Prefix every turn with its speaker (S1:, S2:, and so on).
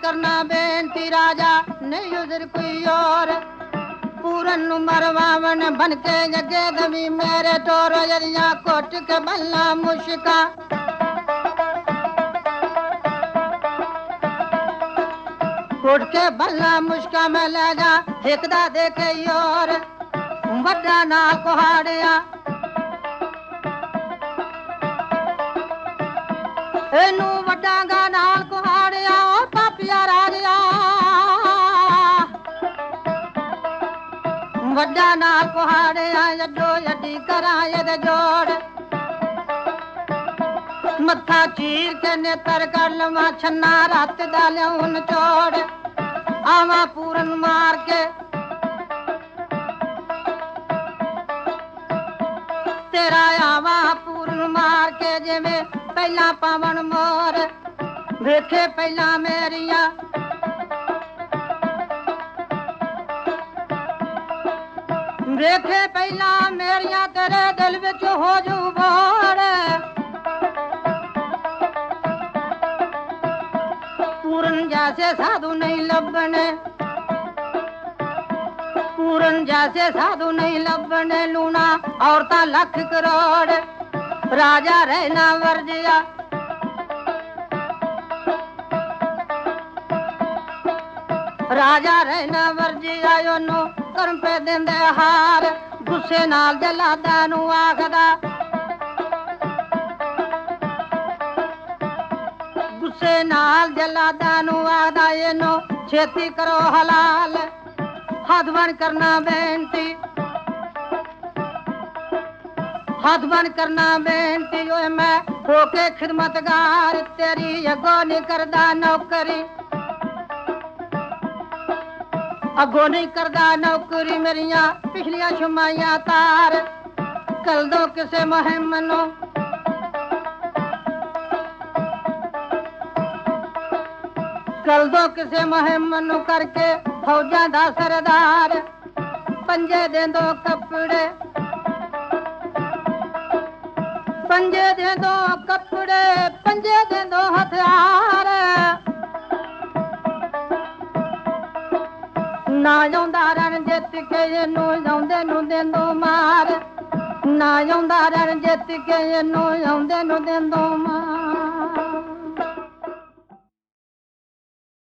S1: करना बेनती राजा नहीं उधर कोई और पूरन मरवावन बन के जगे दमी मेरे टोरो यरिया कोट के बल्ला मुश्का कोट के बल्ला मुश्का में ले जा एकदा देखे और वड्डा नाल कुहाड़िया एनू वड्डा गा नाल कुहाड़िया ओ पापिया राजिया वड्डा नाल कुहाड़िया यड्डो यड्डी कराए दे जोड़ मत्था चीर के नेतर कर लवा छन्ना रात डालिया उन चोड़ आवा पूरन मार के तेरा आवा पूरन मार के जिवें पहला पावन मोर वेखे पहला मेरिया वेखे पहला मेरिया तेरे दिल विच हो जू बोर पूरन जैसे साधु नहीं लभने पूरन जैसे साधु नहीं लभने लूना औरता लख करोड़ राजा रहना वर्जिया राजा रहना वर्जिया योनो कर्म पे देंदे हार गुस्से नाल जलादा नू आखदा गुस्से नाल जलादा नू आखदा येनो छेती करो हलाल हाथ बन करना बेनती हाथ बन करना बेनती ओ मैं होके खिदमतगार तेरी अगो नहीं करदा नौकरी अगो नहीं करदा नौकरी मेरिया पिछलियां शुमाइयां तार कल दो किसे मुहिमनो कल दो किसे मुहिमनो करके फौजा दा सरदार पंजे दे दो कपड़े पंजे दे दो कपड़े पंजे दे दो हथियार ना जाऊंदा रण जित के इनू जाऊंदे नू देंदो मार ना जाऊंदा रण जित के इनू जाऊंदे नू देंदो मार